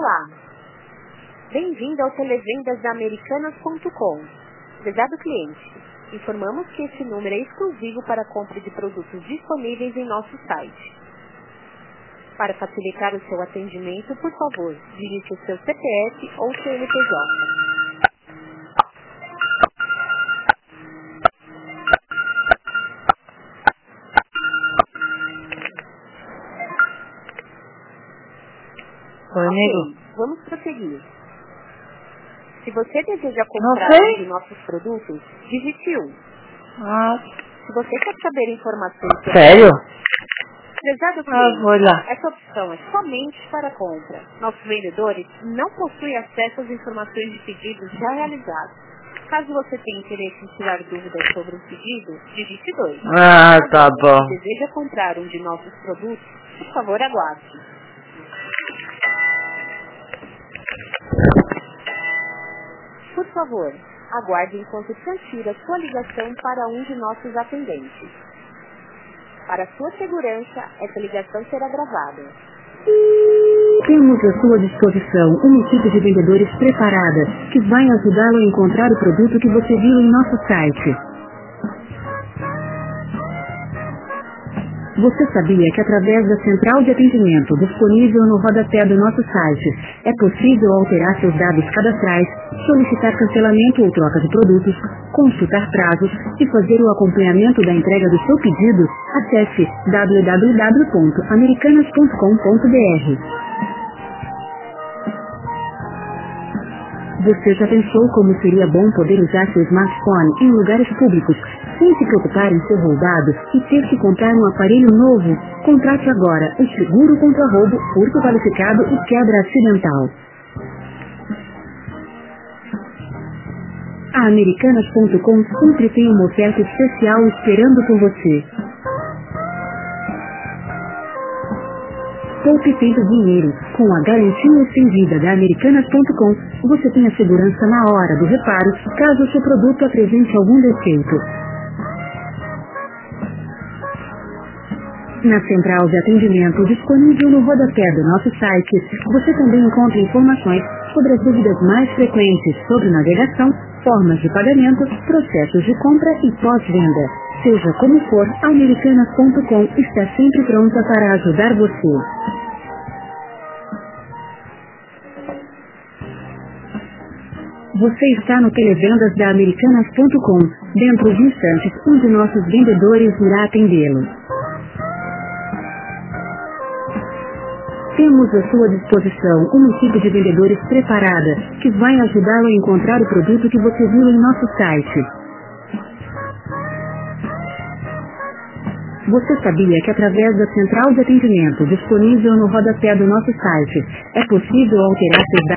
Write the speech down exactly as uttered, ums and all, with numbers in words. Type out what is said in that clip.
Olá, bem-vindo ao Televendas da Americanas ponto com. Prezado cliente, informamos que este número é exclusivo para a compra de produtos disponíveis em nosso site. Para facilitar o seu atendimento, por favor, digite o seu C P F ou C N P J. Oi, amigo. Ok, vamos prosseguir. Se você deseja Não comprar um sei. de nossos produtos, digite um. Ah, Se você quer saber informações sobre... sério? Prezado Ah, cliente, vou olhar. essa opção é somente para compra. Nossos vendedores não possuem acesso às informações de pedidos já realizados. Caso você tenha interesse em tirar dúvidas sobre um pedido, digite dois. Ah, tá bom. Se deseja comprar um de nossos produtos, por favor, aguarde. Por favor, aguarde enquanto transfira sua ligação para um de nossos atendentes. Para sua segurança, essa ligação será gravada. Temos à sua disposição uma equipe de vendedores preparada que vai ajudá-lo a encontrar o produto que você viu em nosso site. Você sabia que através da central de atendimento disponível no rodapé do nosso site, é possível alterar seus dados cadastrais, solicitar cancelamento ou troca de produtos, consultar prazos e fazer o acompanhamento da entrega do seu pedido? Acesse w w w ponto americanas ponto com ponto b r. Você já pensou como seria bom poder usar seu smartphone em lugares públicos, sem se preocupar em ser roubado e ter que comprar um aparelho novo? Contrate agora o seguro contra roubo, furto qualificado e quebra acidental. A americanas ponto com sempre tem uma oferta especial esperando por você. Poupe tempo e dinheiro. Com a garantia estendida da americanas ponto com, você tem a segurança na hora do reparo, caso o seu produto apresente algum defeito. Na central de atendimento disponível no rodapé do nosso site, você também encontra informações sobre as dúvidas mais frequentes sobre navegação, formas de pagamento, processos de compra e pós-venda. Seja como for, a americanas ponto com está sempre pronta para ajudar você. Você está no Televendas da americanas ponto com. Dentro de instantes, um de nossos vendedores irá atendê-lo. Temos à sua disposição uma equipe de vendedores preparada que vai ajudá-lo a encontrar o produto que você viu em nosso site. Você sabia que através da central de atendimento disponível no rodapé do nosso site, é possível alterar seus dados